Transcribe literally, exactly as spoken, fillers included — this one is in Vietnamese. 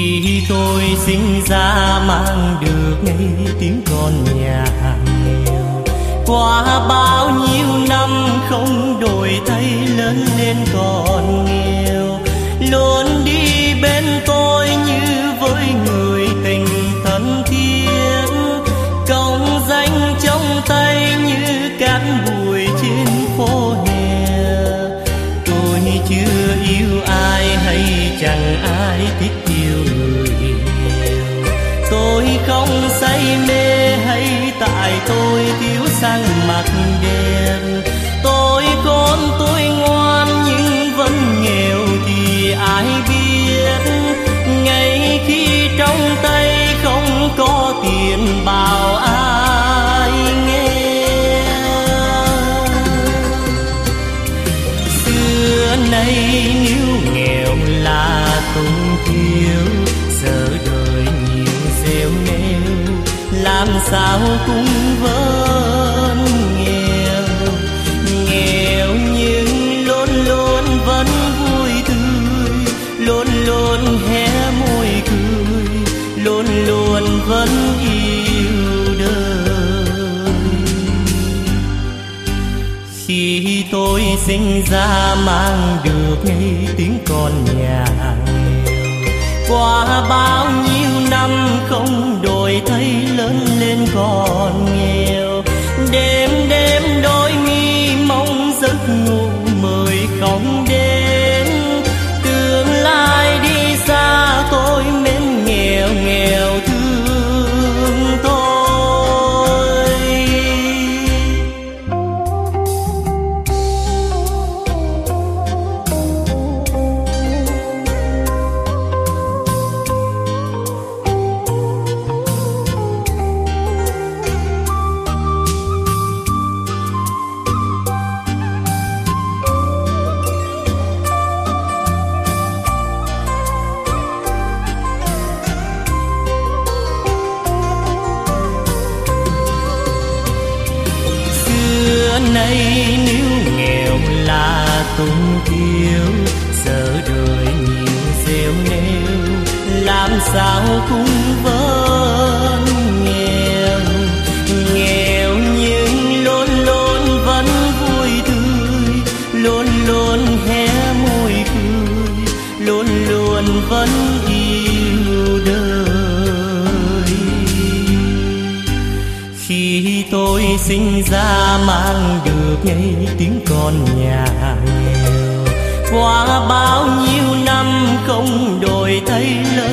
Khi tôi sinh ra mang được ngay tiếng con nhà nghèo, qua bao nhiêu năm không đổi thay lớn lên còn nghèo, luôn đi bên tôi như với người tình thân thiết, công danh trong tay như cát bụi trên phố hè. Tôi chưa yêu ai hay chẳng ai thích yêu người nghèo, tôi không say mê hay tại tôi thiếu sang mặt đẹp. Tôi con tôi ngoan nhưng vẫn nghèo thì ai biết, ngày khi trong tay không có tiền bảo ai nghe. Xưa nay nếu nghèo là túng thiếu, giờ đời nhiều rêu nêu làm sao cũng vẫn nghèo. Nghèo nhưng luôn luôn vẫn vui tươi, luôn luôn hé môi cười, luôn luôn vẫn yêu đời. Khi tôi sinh ra mang được ngay tiếng con nhà nghèo, qua bao nhiêu năm không đổi thay lớn lên còn nghèo. Đêm đêm đôi mi mong giấc ngủ mời không đến, tương lai đi xa tôi mến nghèo nghèo thương tôi. Nay nếu nghèo là túng thiếu, giờ đời nhiều rêu nêu làm sao cũng vẫn nghèo. Nghèo nhưng luôn luôn vẫn vui tươi, luôn luôn hé môi cười, luôn luôn vẫn yêu đời. Khi tôi sinh ra mang được ngay tiếng con nhà nghèo, qua bao nhiêu năm không đổi thay lớn